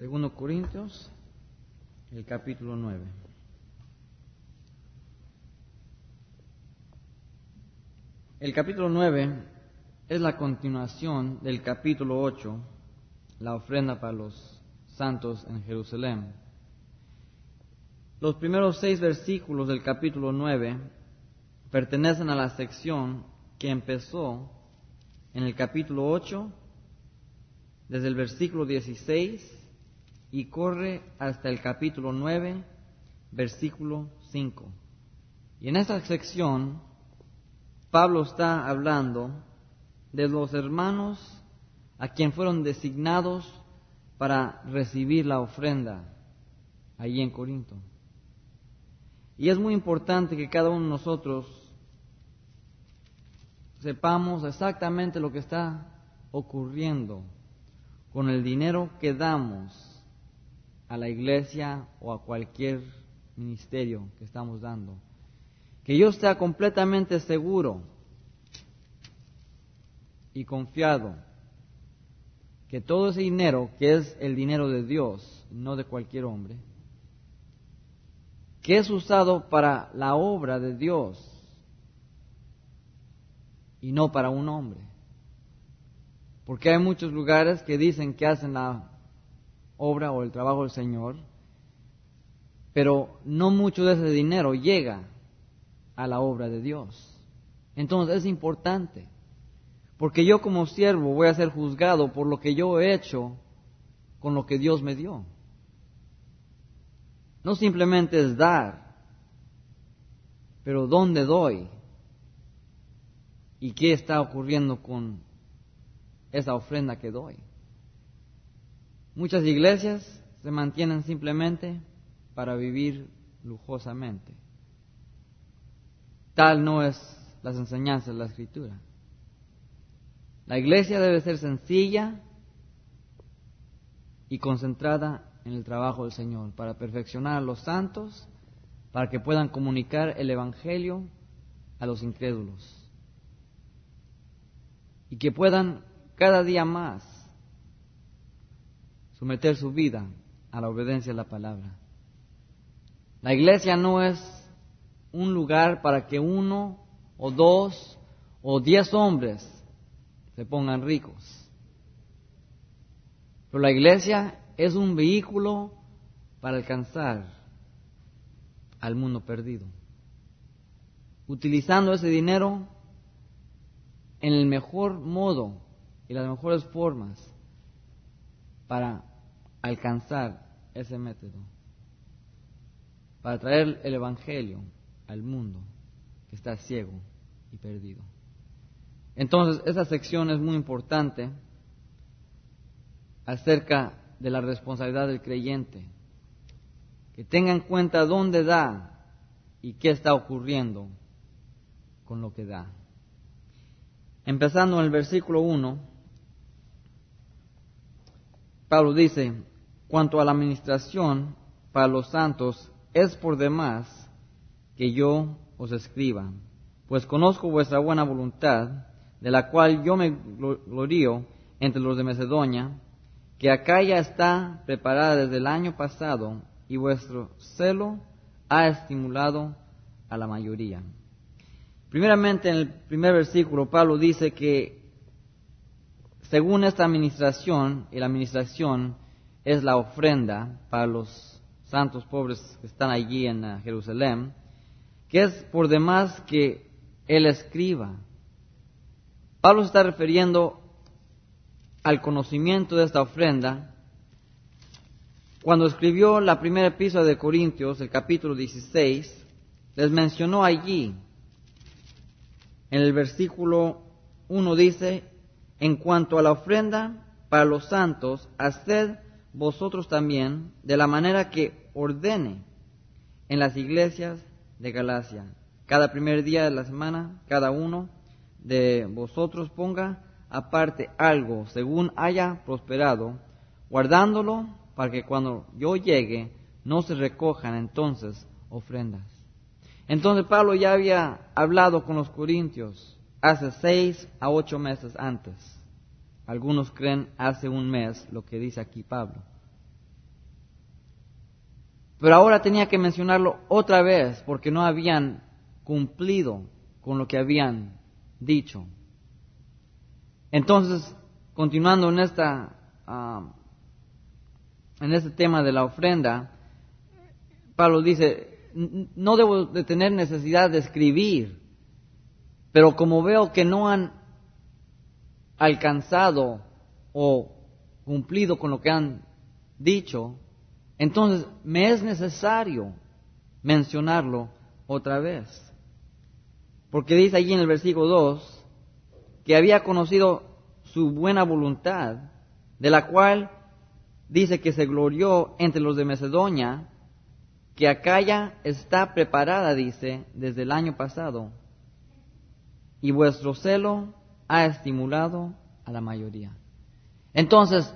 Segundo Corintios, el capítulo 9. El capítulo 9 es la continuación del capítulo 8, la ofrenda para los santos en Jerusalén. Los primeros 6 versículos del capítulo 9 pertenecen a la sección que empezó en el capítulo 8, desde el versículo 16, y corre hasta el capítulo 9, versículo 5. Y en esta sección, Pablo está hablando de los hermanos a quien fueron designados para recibir la ofrenda allí en Corinto. Y es muy importante que cada uno de nosotros sepamos exactamente lo que está ocurriendo con el dinero que damos a la iglesia o a cualquier ministerio que estamos dando. Que yo esté completamente seguro y confiado que todo ese dinero, que es el dinero de Dios, no de cualquier hombre, que es usado para la obra de Dios y no para un hombre. Porque hay muchos lugares que dicen que hacen la obra o el trabajo del Señor, pero no mucho de ese dinero llega a la obra de Dios. Entonces es importante, porque yo como siervo voy a ser juzgado por lo que yo he hecho con lo que Dios me dio. No simplemente es dar, pero ¿dónde doy? ¿Y qué está ocurriendo con esa ofrenda que doy? Muchas iglesias se mantienen simplemente para vivir lujosamente. Tal no es las enseñanzas de la Escritura. La iglesia debe ser sencilla y concentrada en el trabajo del Señor, para perfeccionar a los santos, para que puedan comunicar el Evangelio a los incrédulos. Y que puedan cada día más someter su vida a la obediencia a la palabra. La iglesia no es un lugar para que 1 o 2 o 10 hombres se pongan ricos. Pero la iglesia es un vehículo para alcanzar al mundo perdido, utilizando ese dinero en el mejor modo y las mejores formas para alcanzar ese método, para traer el Evangelio al mundo que está ciego y perdido. Entonces, esa sección es muy importante acerca de la responsabilidad del creyente, que tenga en cuenta dónde da y qué está ocurriendo con lo que da. Empezando en el versículo 1, Pablo dice: cuanto a la administración para los santos, es por demás que yo os escriba, pues conozco vuestra buena voluntad, de la cual yo me glorío entre los de Macedonia, que Acaya está preparada desde el año pasado, y vuestro celo ha estimulado a la mayoría. Primeramente, en el primer versículo, Pablo dice que según esta administración, y la administración es la ofrenda para los santos pobres que están allí en Jerusalén, que es por demás que él escriba. Pablo se está refiriendo al conocimiento de esta ofrenda cuando escribió la primera epístola de Corintios, el capítulo 16, les mencionó allí, en el versículo 1 dice: en cuanto a la ofrenda para los santos, haced vosotros también de la manera que ordene en las iglesias de Galacia. Cada primer día de la semana, cada uno de vosotros ponga aparte algo según haya prosperado, guardándolo para que cuando yo llegue no se recojan entonces ofrendas. Entonces Pablo ya había hablado con los corintios hace 6 a 8 meses antes. Algunos creen hace un mes, lo que dice aquí Pablo. Pero ahora tenía que mencionarlo otra vez porque no habían cumplido con lo que habían dicho. Entonces, continuando en este tema de la ofrenda, Pablo dice, no debo de tener necesidad de escribir, pero como veo que no han alcanzado o cumplido con lo que han dicho, entonces me es necesario mencionarlo otra vez. Porque dice allí en el versículo 2 que había conocido su buena voluntad, de la cual dice que se glorió entre los de Macedonia, que Acaya está preparada, dice, desde el año pasado, y vuestro celo ha estimulado a la mayoría. Entonces,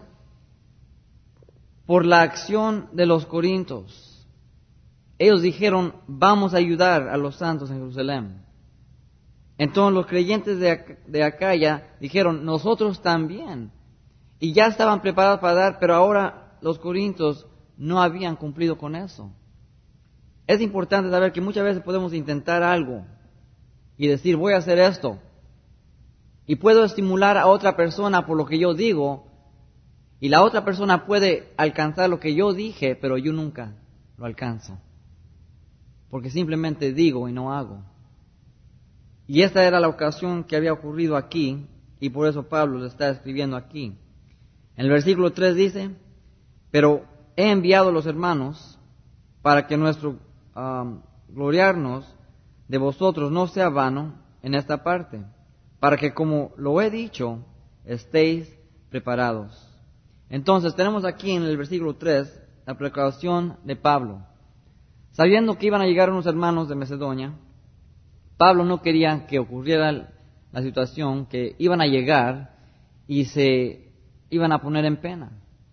por la acción de los corintios, ellos dijeron, vamos a ayudar a los santos en Jerusalén. Entonces los creyentes de Acaya dijeron, nosotros también. Y ya estaban preparados para dar, pero ahora los corintios no habían cumplido con eso. Es importante saber que muchas veces podemos intentar algo y decir, voy a hacer esto. Y puedo estimular a otra persona por lo que yo digo, y la otra persona puede alcanzar lo que yo dije, pero yo nunca lo alcanzo. Porque simplemente digo y no hago. Y esta era la ocasión que había ocurrido aquí, y por eso Pablo le está escribiendo aquí. En el versículo 3 dice, pero he enviado a los hermanos para que nuestro gloriarnos de vosotros no sea vano en esta parte, para que como lo he dicho, estéis preparados. Entonces tenemos aquí en el versículo 3 la precaución de Pablo. Sabiendo que iban a llegar unos hermanos de Macedonia, Pablo no quería que ocurriera la situación que iban a llegar y se iban a poner en pena.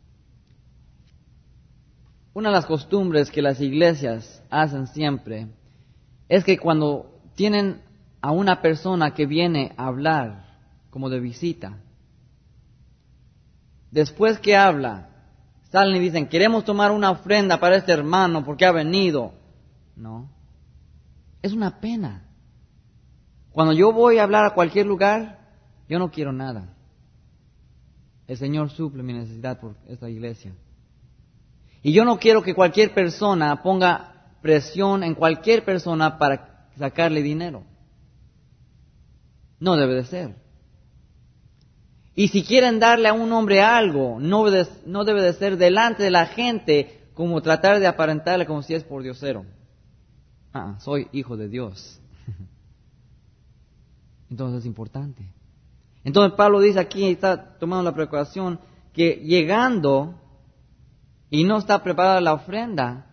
Una de las costumbres que las iglesias hacen siempre es que cuando tienen a una persona que viene a hablar como de visita, después que habla, salen y dicen, queremos tomar una ofrenda para este hermano porque ha venido. No, es una pena. Cuando yo voy a hablar a cualquier lugar, yo no quiero nada. El Señor suple mi necesidad por esta iglesia. Y yo no quiero que cualquier persona ponga presión en cualquier persona para sacarle dinero. No debe de ser. Y si quieren darle a un hombre algo, no debe de ser delante de la gente como tratar de aparentarle como si es por diosero. Soy hijo de Dios. Entonces es importante. Entonces Pablo dice aquí, está tomando la precaución, que llegando y no está preparada la ofrenda,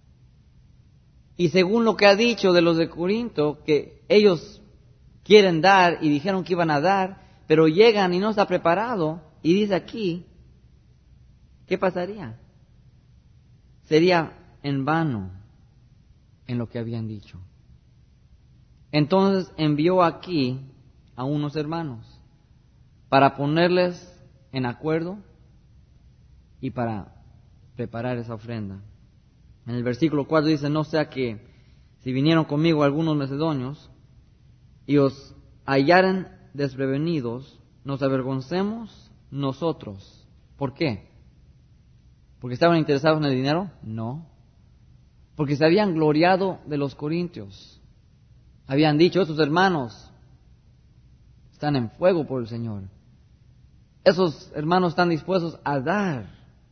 y según lo que ha dicho de los de Corinto, que ellos quieren dar y dijeron que iban a dar, pero llegan y no está preparado, y dice aquí, ¿qué pasaría? Sería en vano en lo que habían dicho. Entonces envió aquí a unos hermanos para ponerles en acuerdo y para preparar esa ofrenda. En el versículo 4 dice, no sea que si vinieron conmigo algunos macedonios y os hallaren desprevenidos, nos avergoncemos nosotros. ¿Por qué? ¿Porque estaban interesados en el dinero? No. Porque se habían gloriado de los corintios. Habían dicho, estos hermanos están en fuego por el Señor. Esos hermanos están dispuestos a dar.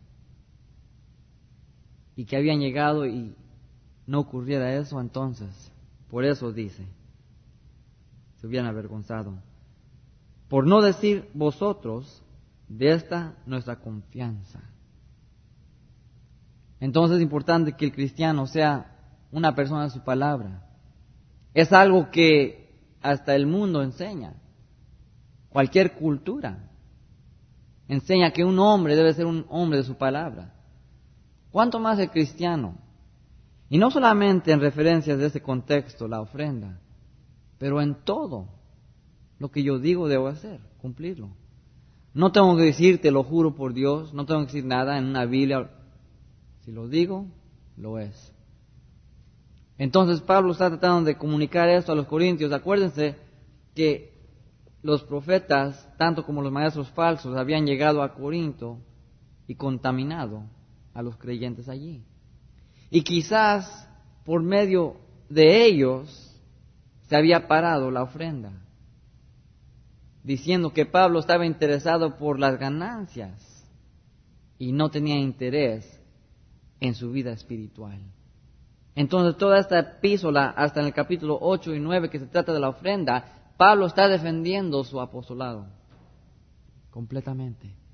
Y que habían llegado y no ocurriera eso, entonces, por eso dice, se hubieran avergonzado. Por no decir vosotros de esta nuestra confianza. Entonces es importante que el cristiano sea una persona de su palabra. Es algo que hasta el mundo enseña. Cualquier cultura enseña que un hombre debe ser un hombre de su palabra. ¿Cuánto más el cristiano? Y no solamente en referencias de ese contexto, la ofrenda, pero en todo lo que yo digo debo hacer, cumplirlo. No tengo que decir, te lo juro por Dios, no tengo que decir nada en una Biblia. Si lo digo, lo es. Entonces Pablo está tratando de comunicar esto a los corintios. Acuérdense que los profetas, tanto como los maestros falsos, habían llegado a Corinto y contaminado a los creyentes allí. Y quizás por medio de ellos se había parado la ofrenda, diciendo que Pablo estaba interesado por las ganancias y no tenía interés en su vida espiritual. Entonces toda esta epístola, hasta en el capítulo 8 y 9 que se trata de la ofrenda, Pablo está defendiendo su apostolado completamente.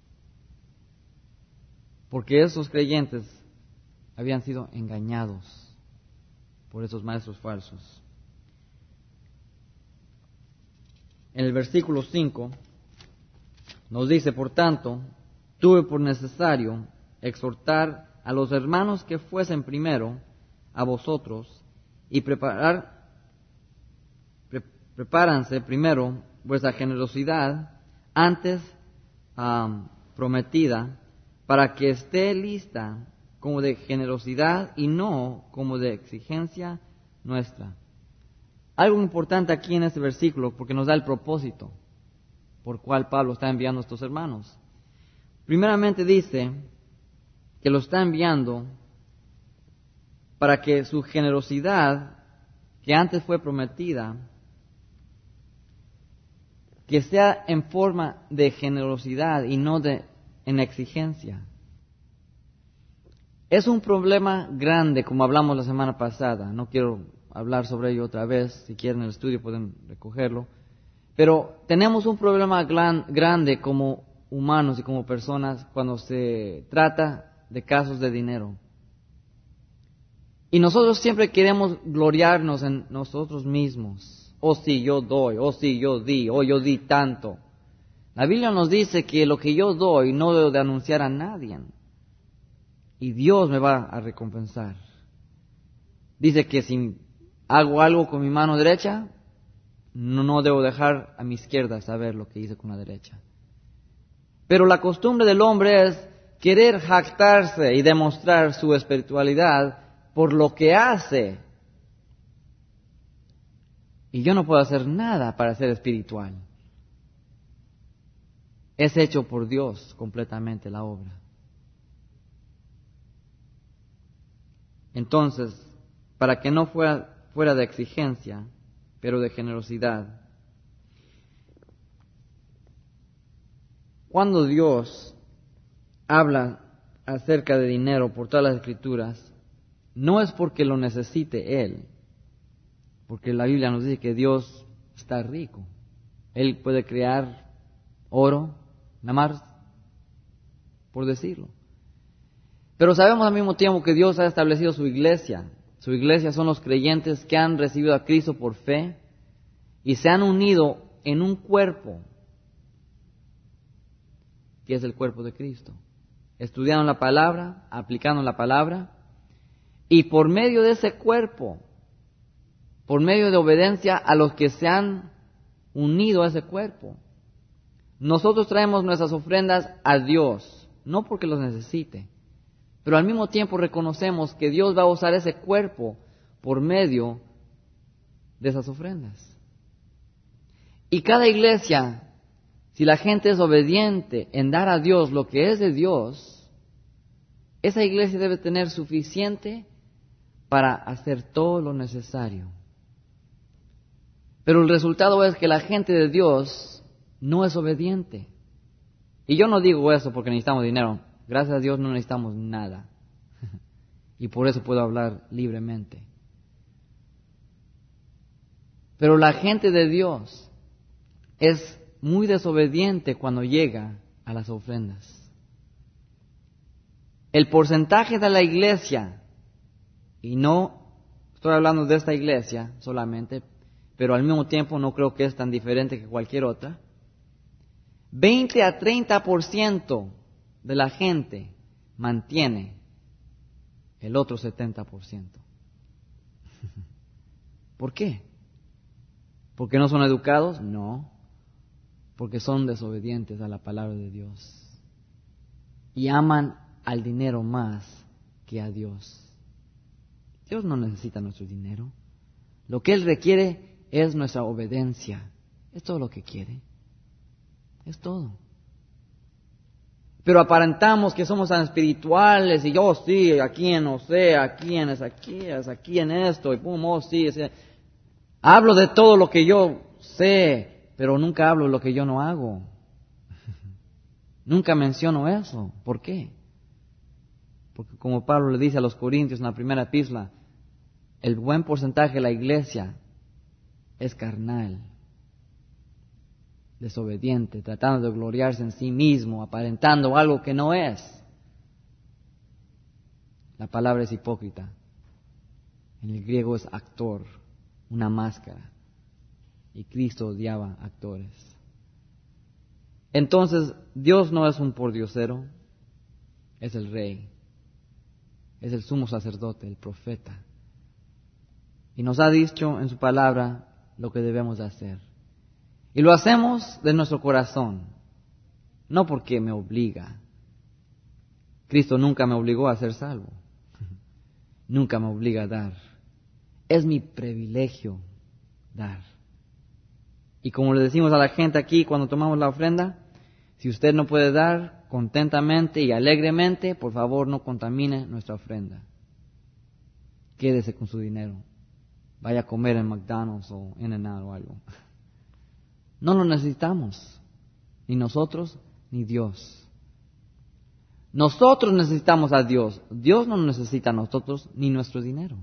Porque esos creyentes habían sido engañados por esos maestros falsos. En el versículo 5 nos dice, por tanto, tuve por necesario exhortar a los hermanos que fuesen primero a vosotros y prepáranse primero vuestra generosidad antes prometida, para que esté lista como de generosidad y no como de exigencia nuestra. Algo importante aquí en este versículo, porque nos da el propósito por cual Pablo está enviando a estos hermanos. Primeramente dice que lo está enviando para que su generosidad, que antes fue prometida, que sea en forma de generosidad y no en exigencia. Es un problema grande, como hablamos la semana pasada. No quiero hablar sobre ello otra vez. Si quieren el estudio pueden recogerlo. Pero tenemos un problema grande como humanos y como personas cuando se trata de casos de dinero. Y nosotros siempre queremos gloriarnos en nosotros mismos. Oh, sí, yo doy. Oh, sí, yo di. Oh, yo di tanto. La Biblia nos dice que lo que yo doy no debo de anunciar a nadie. Y Dios me va a recompensar. Dice que si hago algo con mi mano derecha, no debo dejar a mi izquierda saber lo que hice con la derecha. Pero la costumbre del hombre es querer jactarse y demostrar su espiritualidad por lo que hace. Y yo no puedo hacer nada para ser espiritual. Es hecho por Dios completamente la obra. Entonces, para que no fuera de exigencia, pero de generosidad. Cuando Dios habla acerca de dinero por todas las Escrituras, no es porque lo necesite Él, porque la Biblia nos dice que Dios está rico. Él puede crear oro, nada más por decirlo. Pero sabemos al mismo tiempo que Dios ha establecido su iglesia. Su iglesia son los creyentes que han recibido a Cristo por fe y se han unido en un cuerpo, que es el cuerpo de Cristo. Estudiaron la palabra, aplicaron la palabra, y por medio de ese cuerpo, por medio de obediencia a los que se han unido a ese cuerpo, nosotros traemos nuestras ofrendas a Dios, no porque los necesite, pero al mismo tiempo reconocemos que Dios va a usar ese cuerpo por medio de esas ofrendas. Y cada iglesia, si la gente es obediente en dar a Dios lo que es de Dios, esa iglesia debe tener suficiente para hacer todo lo necesario. Pero el resultado es que la gente de Dios no es obediente. Y yo no digo eso porque necesitamos dinero. Gracias a Dios no necesitamos nada. Y por eso puedo hablar libremente. Pero la gente de Dios es muy desobediente cuando llega a las ofrendas. El porcentaje de la iglesia, y no estoy hablando de esta iglesia solamente, pero al mismo tiempo no creo que es tan diferente que cualquier otra, 20 a 30% de la gente mantiene el otro 70%. ¿Por qué? ¿Porque no son educados? No, porque son desobedientes a la palabra de Dios y aman al dinero más que a Dios. Dios no necesita nuestro dinero. Lo que Él requiere es nuestra obediencia. Es todo lo que quiere. Es todo. Pero aparentamos que somos tan espirituales y yo sí, aquí en Osea, aquí en Ezequías, aquí en esto, y pum, oh sí. Hablo de todo lo que yo sé, pero nunca hablo de lo que yo no hago. Nunca menciono eso. ¿Por qué? Porque como Pablo le dice a los Corintios en la primera epístola, el buen porcentaje de la iglesia es carnal, desobediente, tratando de gloriarse en sí mismo, aparentando algo que no es. La palabra es hipócrita. En el griego es actor, una máscara. Y Cristo odiaba actores. Entonces, Dios no es un pordiosero, es el rey. Es el sumo sacerdote, el profeta. Y nos ha dicho en su palabra lo que debemos de hacer. Y lo hacemos de nuestro corazón, no porque me obliga. Cristo nunca me obligó a ser salvo. Nunca me obliga a dar. Es mi privilegio dar. Y como le decimos a la gente aquí cuando tomamos la ofrenda, si usted no puede dar contentamente y alegremente, por favor no contamine nuestra ofrenda. Quédese con su dinero. Vaya a comer en McDonald's o In-N-Out o algo. No lo necesitamos, ni nosotros ni Dios. Nosotros necesitamos a Dios. Dios no necesita a nosotros ni nuestro dinero.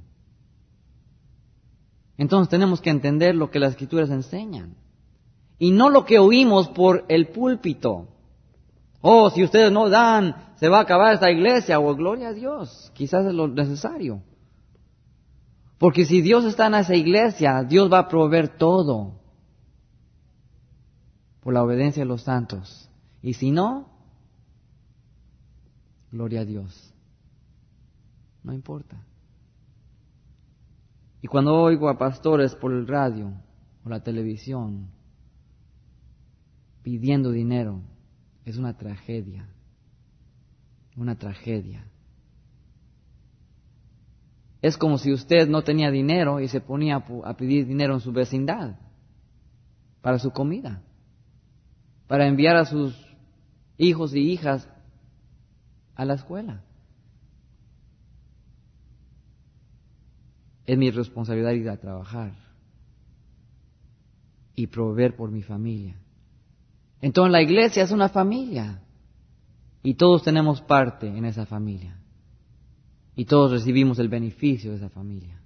Entonces tenemos que entender lo que las Escrituras enseñan. Y no lo que oímos por el púlpito. Oh, si ustedes no dan, se va a acabar esta iglesia. O gloria a Dios, quizás es lo necesario. Porque si Dios está en esa iglesia, Dios va a proveer todo. Por la obediencia de los santos. Y si no, gloria a Dios. No importa. Y cuando oigo a pastores por el radio o la televisión pidiendo dinero, es una tragedia. Una tragedia. Es como si usted no tenía dinero y se ponía a pedir dinero en su vecindad para su comida, para enviar a sus hijos y hijas a la escuela. Es mi responsabilidad ir a trabajar y proveer por mi familia. Entonces la iglesia es una familia y todos tenemos parte en esa familia y todos recibimos el beneficio de esa familia.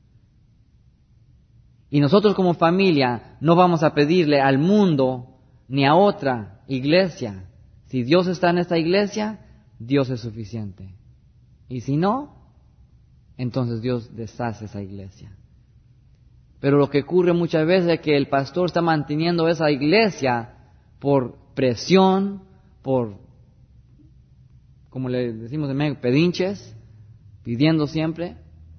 Y nosotros como familia no vamos a pedirle al mundo ni a otra iglesia. Si Dios está en esta iglesia, Dios es suficiente. Y si no, entonces Dios deshace esa iglesia. Pero lo que ocurre muchas veces es que el pastor está manteniendo esa iglesia por presión, por, como le decimos en México, pedinches, pidiendo siempre.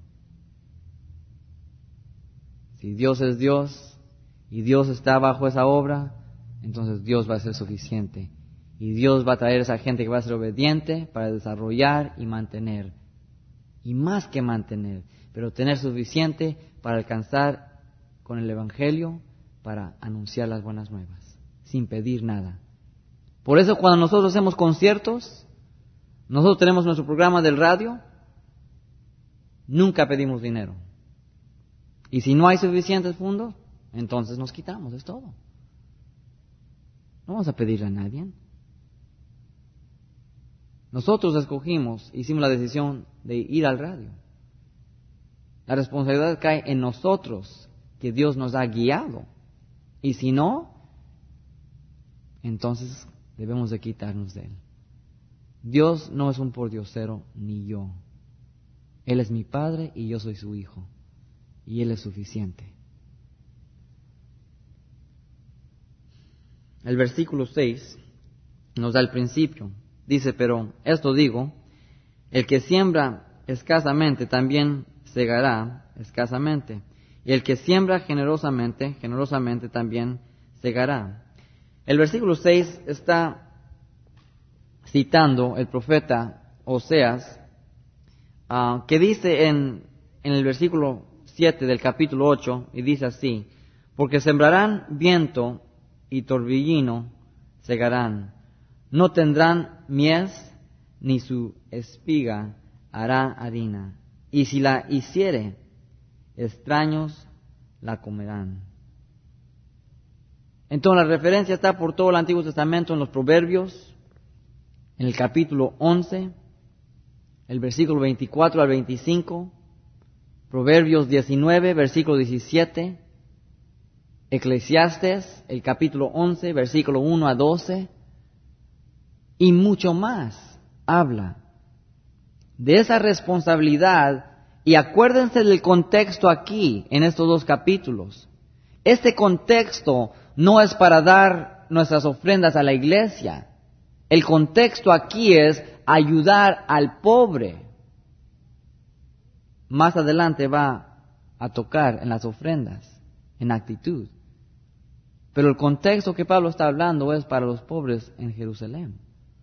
Si Dios es Dios y Dios está bajo esa obra, entonces Dios va a ser suficiente. Y Dios va a traer a esa gente que va a ser obediente para desarrollar y mantener. Y más que mantener, pero tener suficiente para alcanzar con el Evangelio, para anunciar las buenas nuevas, sin pedir nada. Por eso cuando nosotros hacemos conciertos, nosotros tenemos nuestro programa del radio, nunca pedimos dinero. Y si no hay suficientes fondos, entonces nos quitamos, es todo. No vamos a pedirle a nadie. Nosotros escogimos, hicimos la decisión de ir al radio. La responsabilidad cae en nosotros, que Dios nos ha guiado. Y si no, entonces debemos de quitarnos de Él. Dios no es un pordiosero ni yo. Él es mi Padre y yo soy su Hijo. Y Él es suficiente. El versículo 6 nos da el principio. Dice, pero esto digo, el que siembra escasamente también segará escasamente. Y el que siembra generosamente, generosamente también segará. El versículo 6 está citando el profeta Oseas, que dice en en el versículo 7 del capítulo 8 y dice así: porque sembrarán viento y torbellino segarán, no tendrán mies, ni su espiga hará harina, y si la hiciere, extraños la comerán. Entonces la referencia está por todo el Antiguo Testamento en los Proverbios, en el capítulo 11, el versículo 24 al 25, Proverbios 19, versículo 17, Eclesiastes, el capítulo 11, versículo 1 a 12, y mucho más habla de esa responsabilidad. Y acuérdense del contexto aquí, en estos dos capítulos. Este contexto no es para dar nuestras ofrendas a la iglesia. El contexto aquí es ayudar al pobre. Más adelante va a tocar en las ofrendas, en actitud. Pero el contexto que Pablo está hablando es para los pobres en Jerusalén.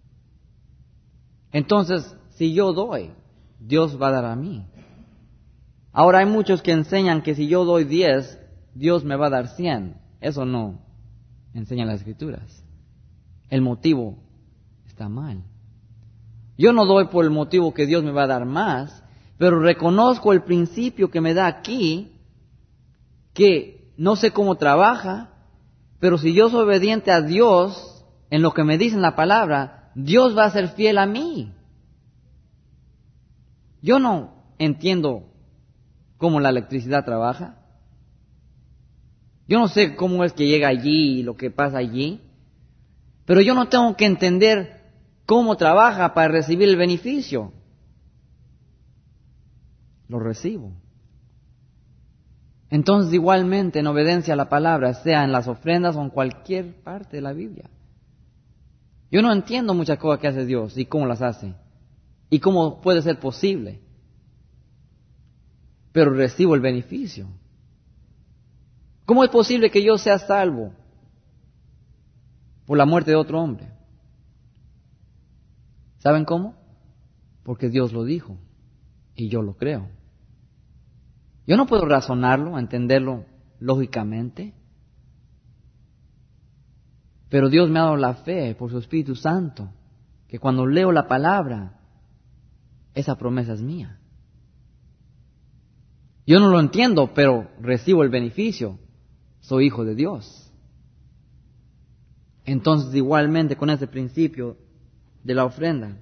Entonces, si yo doy, Dios va a dar a mí. Ahora hay muchos que enseñan que si yo doy 10, Dios me va a dar 100. Eso no enseñan las Escrituras. El motivo está mal. Yo no doy por el motivo que Dios me va a dar más, pero reconozco el principio que me da aquí, que no sé cómo trabaja, pero si yo soy obediente a Dios en lo que me dice en la palabra, Dios va a ser fiel a mí. Yo no entiendo cómo la electricidad trabaja. Yo no sé cómo es que llega allí y lo que pasa allí. Pero yo no tengo que entender cómo trabaja para recibir el beneficio. Lo recibo. Entonces, igualmente, en obediencia a la palabra, sea en las ofrendas o en cualquier parte de la Biblia. Yo no entiendo muchas cosas que hace Dios y cómo las hace. Y cómo puede ser posible. Pero recibo el beneficio. ¿Cómo es posible que yo sea salvo por la muerte de otro hombre? ¿Saben cómo? Porque Dios lo dijo y yo lo creo. Yo no puedo razonarlo, entenderlo lógicamente, pero Dios me ha dado la fe por su Espíritu Santo, que cuando leo la palabra, esa promesa es mía. Yo no lo entiendo, pero recibo el beneficio. Soy hijo de Dios. Entonces, igualmente con ese principio de la ofrenda.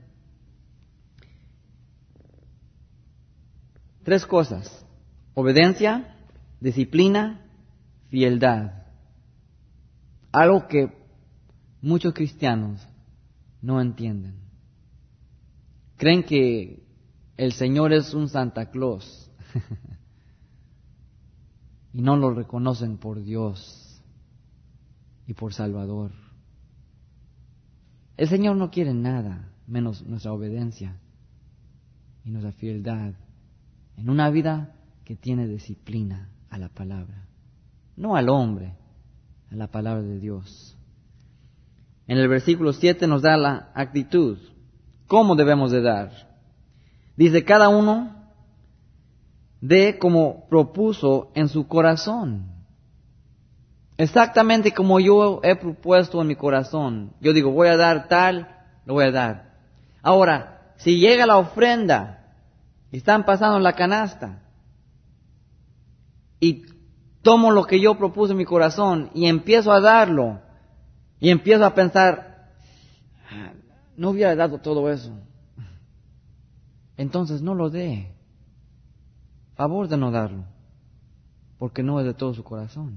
3 cosas: obediencia, disciplina, fieldad. Algo que muchos cristianos no entienden. Creen que el Señor es un Santa Claus. Y no lo reconocen por Dios y por Salvador. El Señor no quiere nada menos nuestra obediencia y nuestra fieldad en una vida que tiene disciplina a la palabra, no al hombre, a la palabra de Dios. En el versículo 7 nos da la actitud, cómo debemos de dar. Dice: cada uno dé como propuso en su corazón. Exactamente como yo he propuesto en mi corazón. Yo digo, voy a dar tal, lo voy a dar. Ahora, si llega la ofrenda y están pasando la canasta y tomo lo que yo propuse en mi corazón y empiezo a darlo y empiezo a pensar, no hubiera dado todo eso, entonces no lo dé. Favor de no darlo, porque no es de todo su corazón.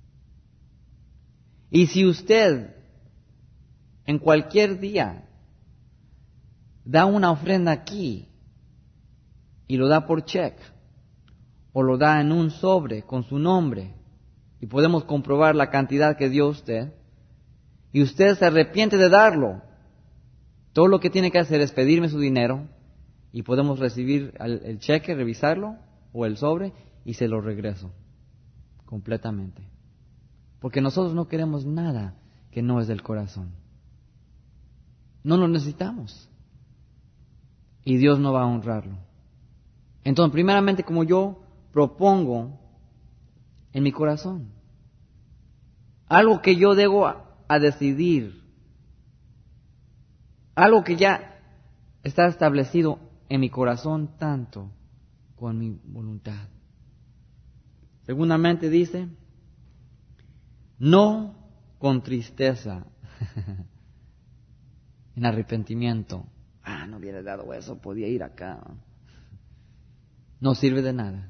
Y si usted en cualquier día da una ofrenda aquí y lo da por cheque o lo da en un sobre con su nombre y podemos comprobar la cantidad que dio usted y usted se arrepiente de darlo, todo lo que tiene que hacer es pedirme su dinero y podemos recibir el cheque, revisarlo o el sobre, y se lo regreso completamente. Porque nosotros no queremos nada que no es del corazón. No lo necesitamos. Y Dios no va a honrarlo. Entonces, primeramente, como yo propongo en mi corazón, algo que yo debo a decidir, algo que ya está establecido en mi corazón tanto con mi voluntad. Segundamente dice, no con tristeza, en arrepentimiento. No hubiera dado eso, podía ir acá. No sirve de nada.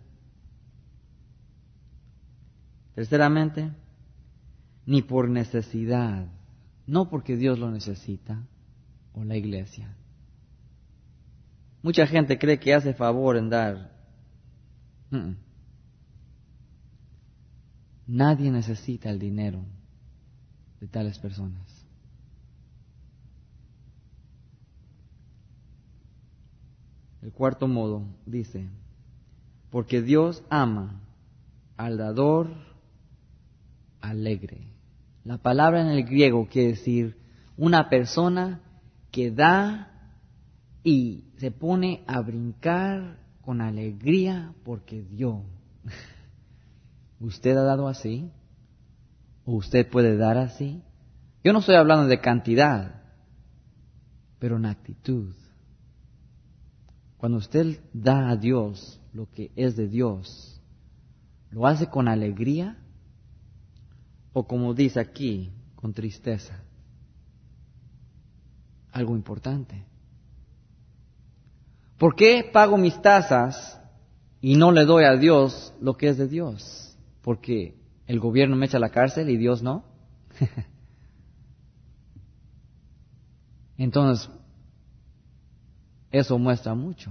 Terceramente, ni por necesidad, no porque Dios lo necesita o la iglesia. Mucha gente cree que hace favor en dar. Nadie necesita el dinero de tales personas. El cuarto modo dice, porque Dios ama al dador alegre. La palabra en el griego quiere decir una persona que da y se pone a brincar con alegría porque dio. ¿Usted ha dado así? ¿O usted puede dar así? Yo no estoy hablando de cantidad, pero en actitud. Cuando usted da a Dios lo que es de Dios, ¿lo hace con alegría? O como dice aquí, con tristeza. Algo importante. ¿Por qué pago mis tasas y no le doy a Dios lo que es de Dios? ¿Porque el gobierno me echa a la cárcel y Dios no? Entonces, eso muestra mucho.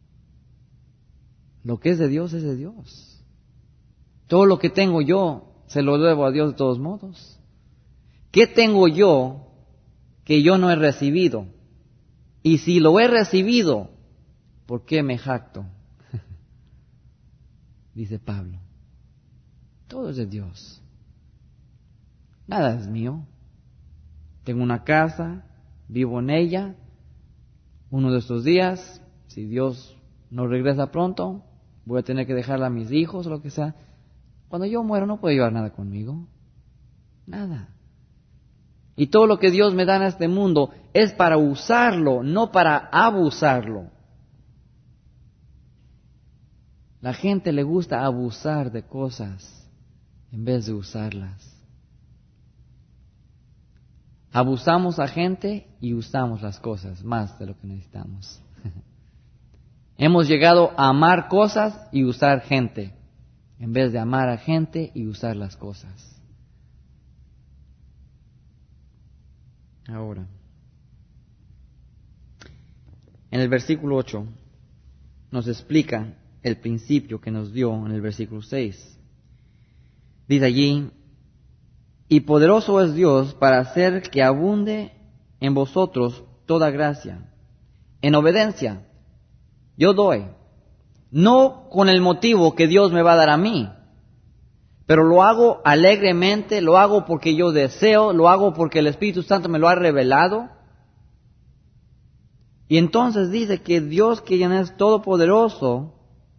Lo que es de Dios es de Dios. Todo lo que tengo yo se lo debo a Dios de todos modos. ¿Qué tengo yo que yo no he recibido? Y si lo he recibido, ¿por qué me jacto? Dice Pablo. Todo es de Dios. Nada es mío. Tengo una casa, vivo en ella. Uno de estos días, si Dios no regresa pronto, voy a tener que dejarla a mis hijos o lo que sea. Cuando yo muero no puedo llevar nada conmigo. Nada. Y todo lo que Dios me da en este mundo es para usarlo, no para abusarlo. La gente le gusta abusar de cosas en vez de usarlas. Abusamos a gente y usamos las cosas más de lo que necesitamos. Hemos llegado a amar cosas y usar gente, en vez de amar a gente y usar las cosas. Ahora, en el versículo 8 nos explica el principio que nos dio en el versículo 6. Dice allí, y poderoso es Dios para hacer que abunde en vosotros toda gracia. En obediencia, yo doy, no con el motivo que Dios me va a dar a mí, pero lo hago alegremente, lo hago porque yo deseo, lo hago porque el Espíritu Santo me lo ha revelado. Y entonces dice que Dios, quien es todopoderoso,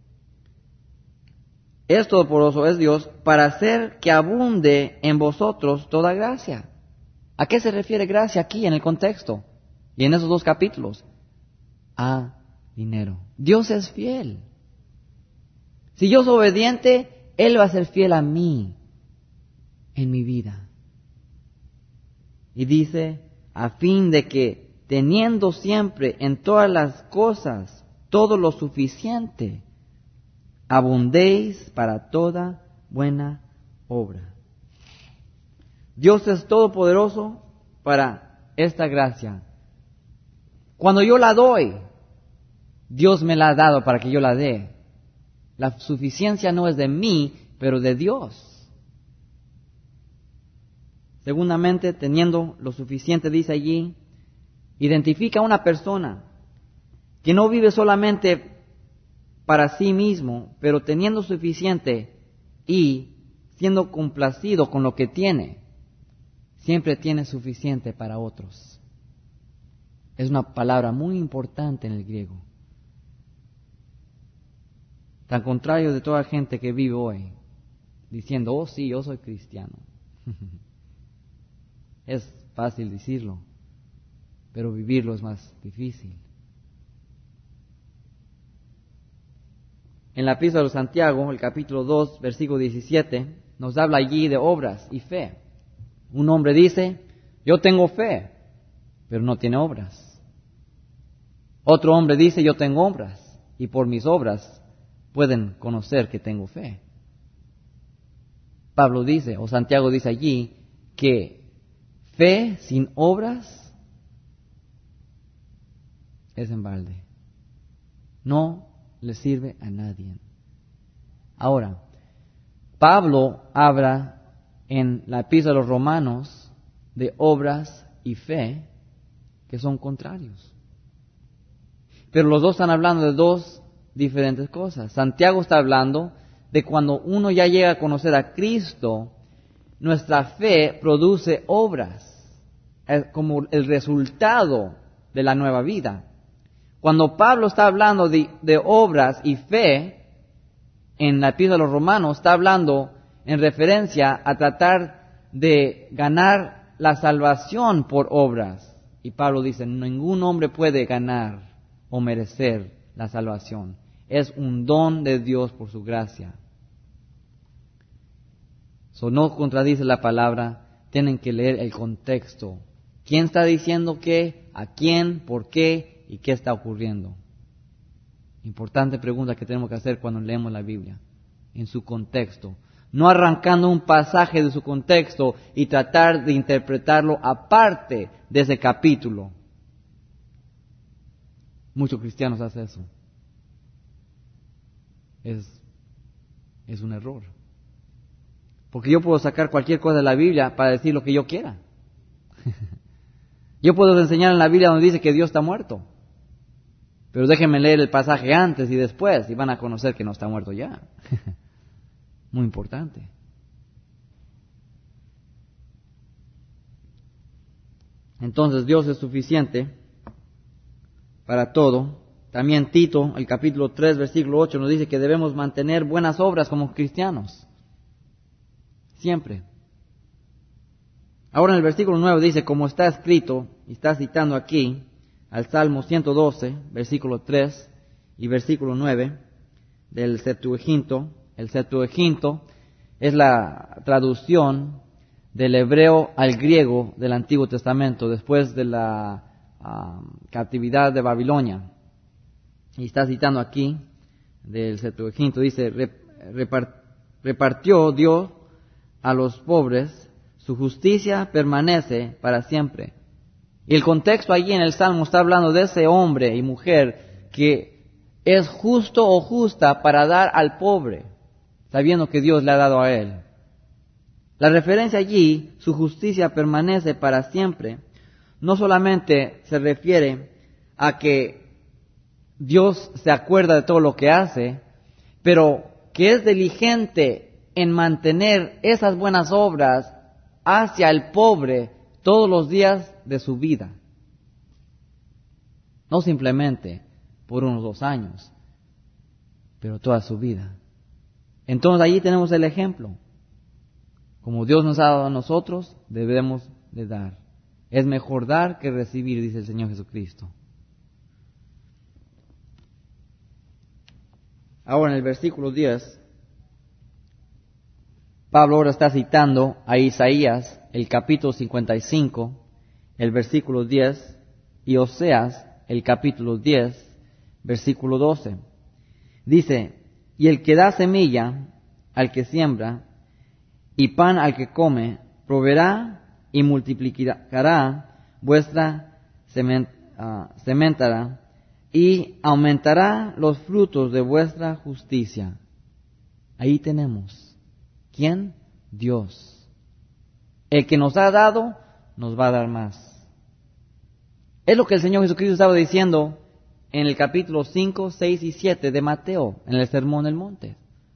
es Dios para hacer que abunde en vosotros toda gracia. ¿A qué se refiere gracia aquí en el contexto? Y en esos dos capítulos. A dinero. Dios es fiel. Si yo soy obediente, Él va a ser fiel a mí en mi vida. Y dice, a fin de que teniendo siempre en todas las cosas todo lo suficiente, abundéis para toda buena obra. Dios es todopoderoso para esta gracia. Cuando yo la doy, Dios me la ha dado para que yo la dé. La suficiencia no es de mí, pero de Dios. Segundamente, teniendo lo suficiente, dice allí, identifica a una persona que no vive solamente para sí mismo, pero teniendo suficiente y siendo complacido con lo que tiene, siempre tiene suficiente para otros. Es una palabra muy importante en el griego. tan contrario de toda gente que vive hoy, diciendo, oh sí, yo soy cristiano. Es fácil decirlo, pero vivirlo es más difícil. En la epístola de Santiago, el capítulo 2, versículo 17, nos habla allí de obras y fe. Un hombre dice, yo tengo fe, pero no tiene obras. Otro hombre dice, yo tengo obras, y por mis obras pueden conocer que tengo fe. Pablo dice, o Santiago dice allí, que fe sin obras es en balde. No le sirve a nadie. Ahora, Pablo habla en la epístola de los Romanos de obras y fe que son contrarios. Pero los dos están hablando de dos diferentes cosas. Santiago está hablando de cuando uno ya llega a conocer a Cristo, nuestra fe produce obras como el resultado de la nueva vida. Cuando Pablo está hablando de obras y fe, en la epístola de los Romanos está hablando en referencia a tratar de ganar la salvación por obras. Y Pablo dice, ningún hombre puede ganar o merecer la salvación. Es un don de Dios por su gracia. No contradice la palabra, tienen que leer el contexto. ¿Quién está diciendo qué? ¿A quién? ¿Por qué? ¿Y qué está ocurriendo? Importante pregunta que tenemos que hacer cuando leemos la Biblia. En su contexto. No arrancando un pasaje de su contexto y tratar de interpretarlo aparte de ese capítulo. Muchos cristianos hacen eso. Es un error. Porque yo puedo sacar cualquier cosa de la Biblia para decir lo que yo quiera. Yo puedo enseñar en la Biblia donde dice que Dios está muerto. Pero déjenme leer el pasaje antes y después y van a conocer que no está muerto ya. Muy importante. Entonces Dios es suficiente para todo. También Tito, el capítulo 3, versículo 8, nos dice que debemos mantener buenas obras como cristianos. Siempre. Ahora en el versículo 9 dice, como está escrito, y está citando aquí al Salmo 112, versículo 3 y versículo 9 del Septuaginto. El Septuaginto es la traducción del hebreo al griego del Antiguo Testamento después de la captividad de Babilonia. Y está citando aquí del Septuaginto, dice, repartió Dios a los pobres, su justicia permanece para siempre. Y el contexto allí en el Salmo está hablando de ese hombre y mujer que es justo o justa para dar al pobre, sabiendo que Dios le ha dado a él. La referencia allí, su justicia permanece para siempre, no solamente se refiere a que Dios se acuerda de todo lo que hace, pero que es diligente en mantener esas buenas obras hacia el pobre todos los días de su vida. No simplemente por unos 2 años, pero toda su vida. Entonces allí tenemos el ejemplo. Como Dios nos ha dado a nosotros, debemos de dar. Es mejor dar que recibir, dice el Señor Jesucristo. Ahora en el versículo 10, Pablo ahora está citando a Isaías, el capítulo 55, el versículo 10, y Oseas, el capítulo 10, versículo 12. Dice, y el que da semilla al que siembra, y pan al que come, proveerá y multiplicará vuestra sementara, y aumentará los frutos de vuestra justicia. Ahí tenemos. ¿Quién? Dios. El que nos ha dado, nos va a dar más. Es lo que el Señor Jesucristo estaba diciendo en el capítulo 5, 6 y 7 de Mateo, en el Sermón del Monte.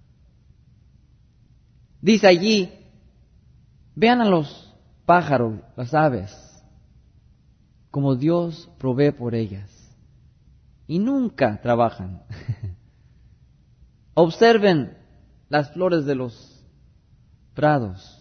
Dice allí, vean a los pájaros, las aves, como Dios provee por ellas. Y nunca trabajan. Observen las flores de los prados.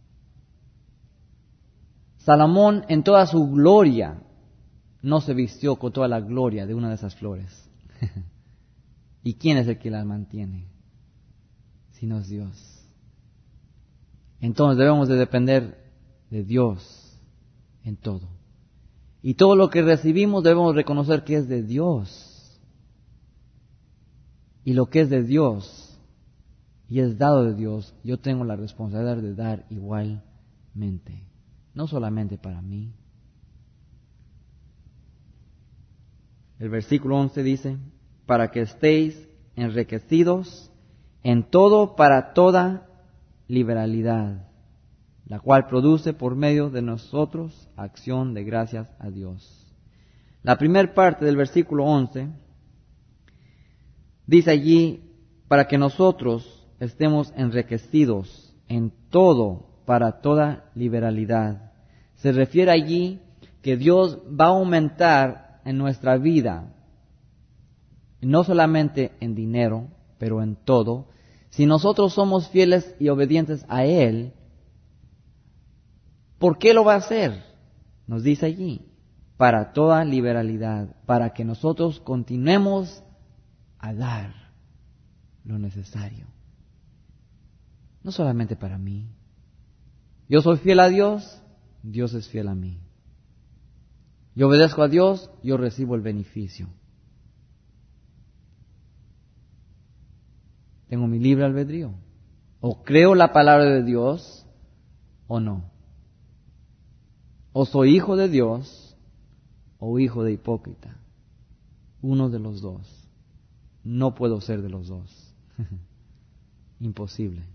Salomón en toda su gloria no se vistió con toda la gloria de una de esas flores. ¿Y quién es el que las mantiene? Sino es Dios. Entonces debemos de depender de Dios en todo. Y todo lo que recibimos debemos reconocer que es de Dios. Y lo que es de Dios y es dado de Dios, yo tengo la responsabilidad de dar igualmente. No solamente para mí. El versículo 11 dice, para que estéis enriquecidos en todo para toda liberalidad, la cual produce por medio de nosotros acción de gracias a Dios. La primera parte del versículo 11 dice allí, para que nosotros estemos enriquecidos en todo para toda liberalidad. Se refiere allí que Dios va a aumentar en nuestra vida, no solamente en dinero, pero en todo. Si nosotros somos fieles y obedientes a Él, ¿por qué lo va a hacer? Nos dice allí, para toda liberalidad, para que nosotros continuemos a dar lo necesario. No solamente para mí. Yo soy fiel a Dios, Dios es fiel a mí. Yo obedezco a Dios, yo recibo el beneficio. Tengo mi libre albedrío. O creo la palabra de Dios o no. O soy hijo de Dios o hijo de hipócrita. Uno de los dos. No puedo ser de los dos. Imposible.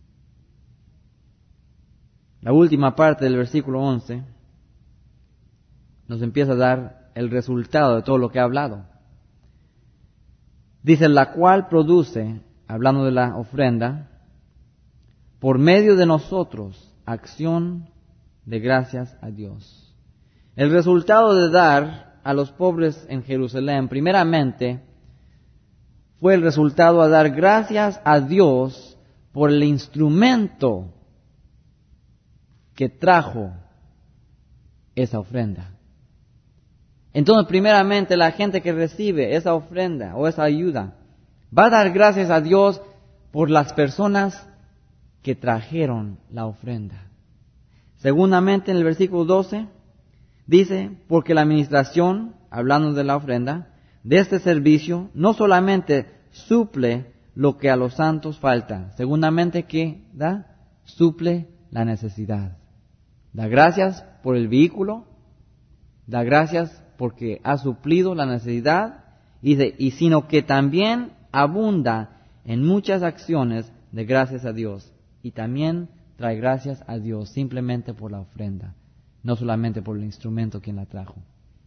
La última parte del versículo 11 nos empieza a dar el resultado de todo lo que ha hablado. Dice, la cual produce, hablando de la ofrenda, por medio de nosotros, acción de gracias a Dios. El resultado de dar a los pobres en Jerusalén, primeramente, fue el resultado de dar gracias a Dios por el instrumento que trajo esa ofrenda. Entonces, primeramente, la gente que recibe esa ofrenda o esa ayuda va a dar gracias a Dios por las personas que trajeron la ofrenda. Segundamente, en el versículo 12, dice, porque la administración, hablando de la ofrenda, de este servicio, no solamente suple lo que a los santos falta. Segundamente, ¿qué da? Suple la necesidad. Da gracias por el vehículo, da gracias porque ha suplido la necesidad, y sino que también abunda en muchas acciones de gracias a Dios. Y también trae gracias a Dios simplemente por la ofrenda, no solamente por el instrumento quien la trajo.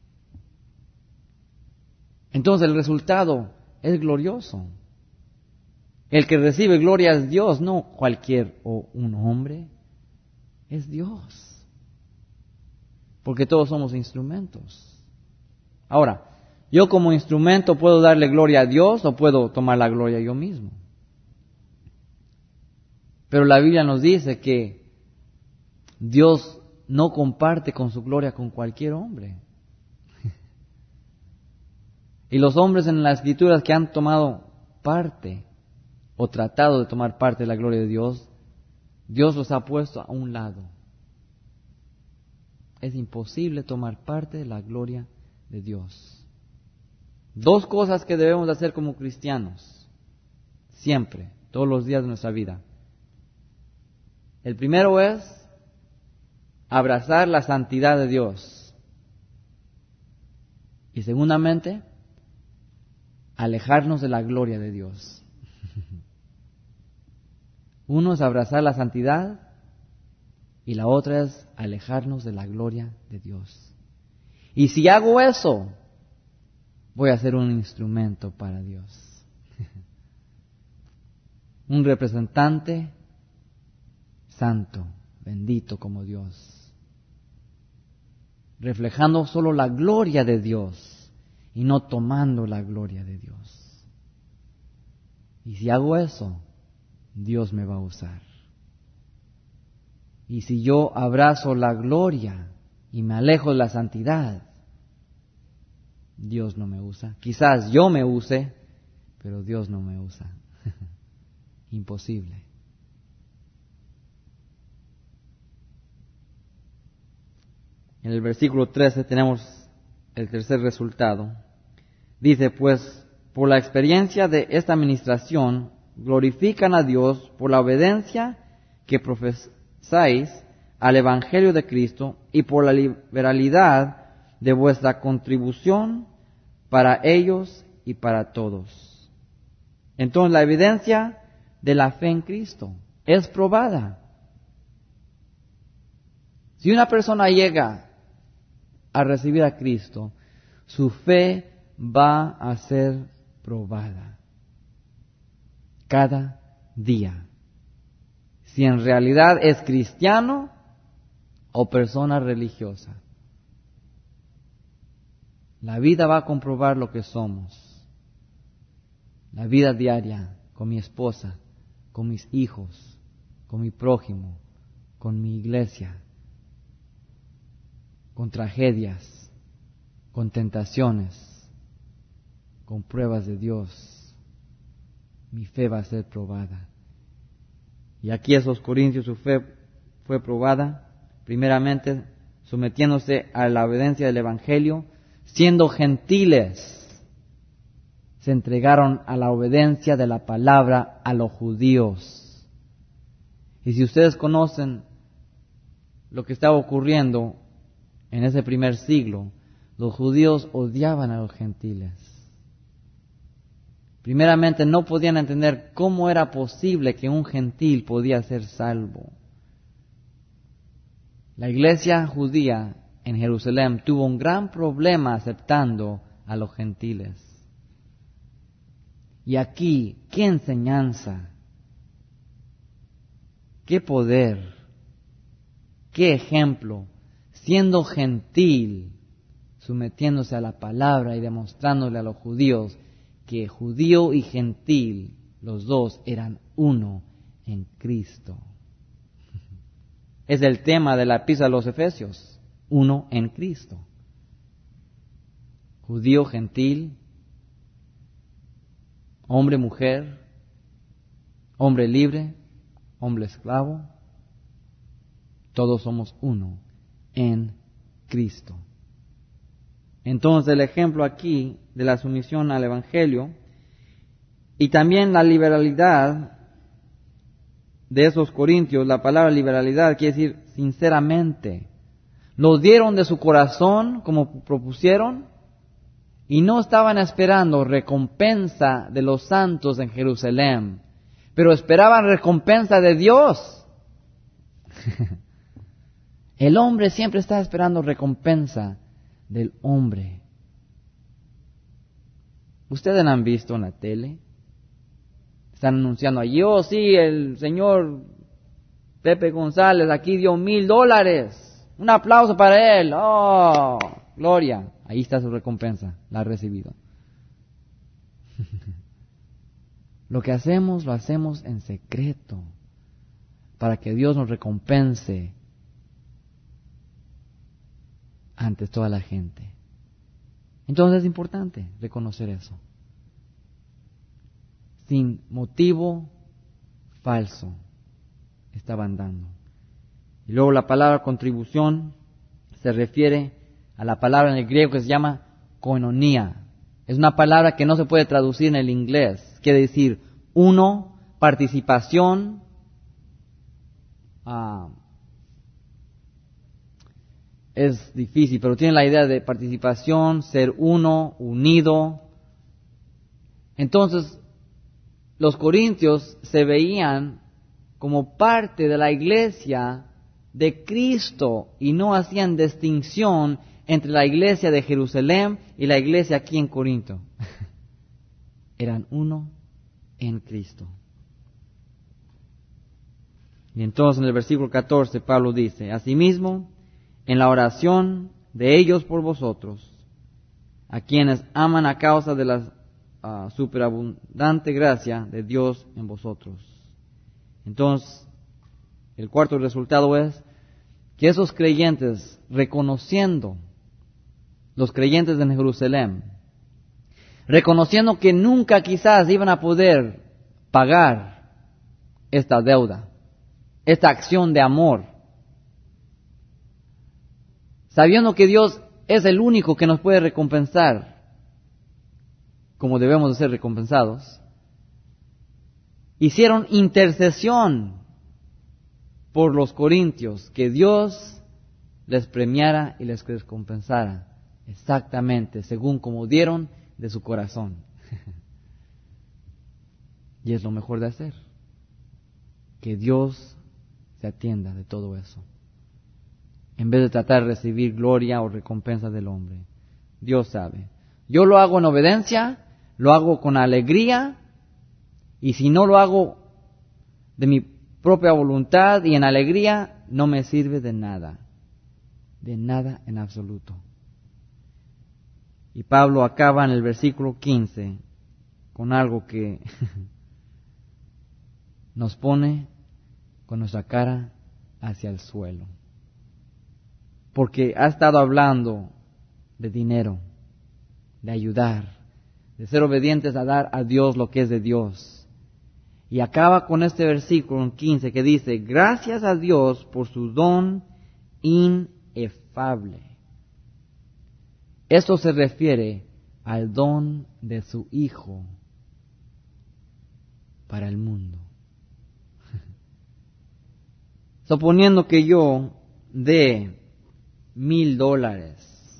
Entonces el resultado es glorioso. El que recibe gloria es Dios, no cualquier o un hombre, es Dios. Porque todos somos instrumentos. Ahora, yo como instrumento puedo darle gloria a Dios o puedo tomar la gloria yo mismo. Pero la Biblia nos dice que Dios no comparte con su gloria con cualquier hombre. Y los hombres en las Escrituras que han tomado parte o tratado de tomar parte de la gloria de Dios, Dios los ha puesto a un lado. Es imposible tomar parte de la gloria de Dios. Dos cosas que debemos hacer como cristianos, siempre, todos los días de nuestra vida. El primero es abrazar la santidad de Dios. Y segundamente, alejarnos de la gloria de Dios. Uno es abrazar la santidad y la otra es alejarnos de la gloria de Dios. Y si hago eso, voy a ser un instrumento para Dios. Un representante santo, bendito como Dios. Reflejando solo la gloria de Dios y no tomando la gloria de Dios. Y si hago eso, Dios me va a usar. Y si yo abrazo la gloria y me alejo de la santidad, Dios no me usa. Quizás yo me use, pero Dios no me usa. Imposible. En el versículo 13 tenemos el tercer resultado. Dice, pues, por la experiencia de esta administración, glorifican a Dios por la obediencia que profesáis al Evangelio de Cristo y por la liberalidad de vuestra contribución para ellos y para todos. Entonces, la evidencia de la fe en Cristo es probada. Si una persona llega a recibir a Cristo, su fe va a ser probada cada día. Si en realidad es cristiano o persona religiosa. La vida va a comprobar lo que somos. La vida diaria con mi esposa, con mis hijos, con mi prójimo, con mi iglesia, con tragedias, con tentaciones, con pruebas de Dios. Mi fe va a ser probada. Y aquí esos corintios, su fe fue probada, primeramente sometiéndose a la obediencia del Evangelio, siendo gentiles, se entregaron a la obediencia de la palabra a los judíos. Y si ustedes conocen lo que estaba ocurriendo en ese primer siglo, los judíos odiaban a los gentiles. Primeramente, no podían entender cómo era posible que un gentil podía ser salvo. La iglesia judía en Jerusalén tuvo un gran problema aceptando a los gentiles. Y aquí, qué enseñanza, qué poder, qué ejemplo, siendo gentil, sometiéndose a la palabra y demostrándole a los judíos que judío y gentil, los dos eran uno en Cristo. Es el tema de la epístola a los Efesios, uno en Cristo. Judío, gentil, hombre, mujer, hombre libre, hombre esclavo, todos somos uno en Cristo. Entonces el ejemplo aquí de la sumisión al Evangelio y también la liberalidad de esos corintios, la palabra liberalidad quiere decir sinceramente. Lo dieron de su corazón como propusieron y no estaban esperando recompensa de los santos en Jerusalén, pero esperaban recompensa de Dios. El hombre siempre está esperando recompensa del hombre. ¿Ustedes han visto en la tele? Están anunciando allí, oh sí, el señor Pepe González aquí dio $1,000. Un aplauso para él. Oh, gloria. Ahí está su recompensa, la ha recibido. Lo que hacemos, lo hacemos en secreto, para que Dios nos recompense ante toda la gente. Entonces es importante reconocer eso. Sin motivo falso estaban dando. Y luego la palabra contribución se refiere a la palabra en el griego que se llama koinonia. Es una palabra que no se puede traducir en el inglés. Quiere decir uno, participación, es difícil, pero tiene la idea de participación, ser uno, unido. Entonces, los corintios se veían como parte de la iglesia de Cristo y no hacían distinción entre la iglesia de Jerusalén y la iglesia aquí en Corinto. Eran uno en Cristo. Y entonces en el versículo 14 Pablo dice, asimismo, en la oración de ellos por vosotros, a quienes aman a causa de las superabundante gracia de Dios en vosotros. Entonces, el cuarto resultado es que esos creyentes, reconociendo, los creyentes en Jerusalén, reconociendo que nunca quizás iban a poder pagar esta deuda, esta acción de amor, sabiendo que Dios es el único que nos puede recompensar como debemos de ser recompensados, hicieron intercesión por los corintios, que Dios les premiara y les recompensara exactamente según como dieron de su corazón. Y es lo mejor de hacer, que Dios se atienda de todo eso, en vez de tratar de recibir gloria o recompensa del hombre. Dios sabe. Yo lo hago en obediencia, lo hago con alegría, y si no lo hago de mi propia voluntad y en alegría, no me sirve de nada en absoluto. Y Pablo acaba en el versículo 15 con algo que nos pone con nuestra cara hacia el suelo. Porque ha estado hablando de dinero, de ayudar, de ser obedientes a dar a Dios lo que es de Dios. Y acaba con este versículo 15 que dice, gracias a Dios por su don inefable. Esto se refiere al don de su Hijo para el mundo. Suponiendo que yo dé $1,000,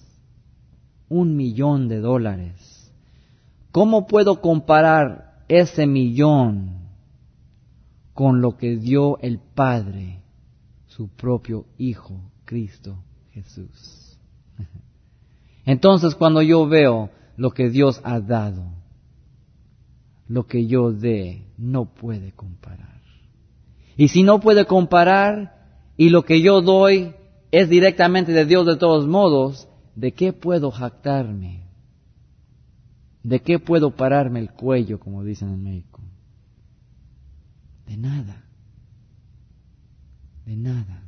$1,000,000, ¿cómo puedo comparar ese millón con lo que dio el Padre, su propio Hijo, Cristo Jesús? Entonces, cuando yo veo lo que Dios ha dado, lo que yo dé no puede comparar. Y si no puede comparar y lo que yo doy es directamente de Dios de todos modos, ¿de qué puedo jactarme? ¿De qué puedo pararme el cuello, como dicen en México? De nada. De nada.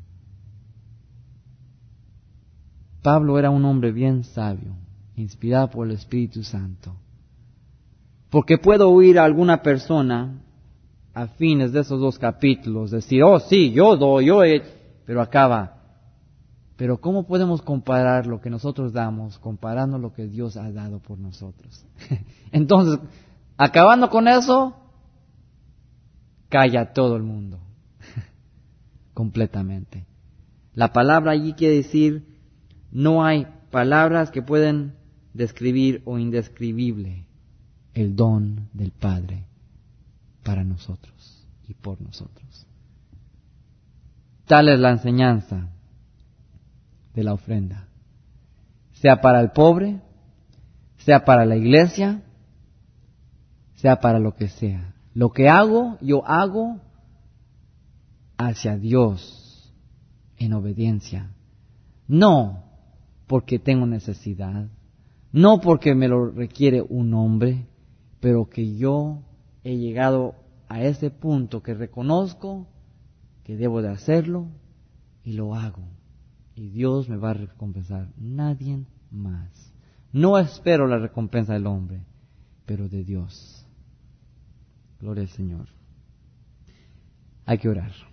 Pablo era un hombre bien sabio, inspirado por el Espíritu Santo. Porque puedo oír a alguna persona a fines de esos 2 capítulos decir, oh sí, yo doy, pero acaba. Pero ¿cómo podemos comparar lo que nosotros damos comparando lo que Dios ha dado por nosotros? Entonces, acabando con eso, calla todo el mundo. Completamente. La palabra allí quiere decir, no hay palabras que pueden describir o indescribible el don del Padre para nosotros y por nosotros. Tal es la enseñanza de la ofrenda, sea para el pobre, sea para la iglesia, sea para lo que sea. Lo que hago, yo hago hacia Dios en obediencia, no porque tengo necesidad, no porque me lo requiere un hombre, pero que yo he llegado a ese punto que reconozco que debo de hacerlo y lo hago. Y Dios me va a recompensar, nadie más. No espero la recompensa del hombre, pero de Dios. Gloria al Señor. Hay que orar.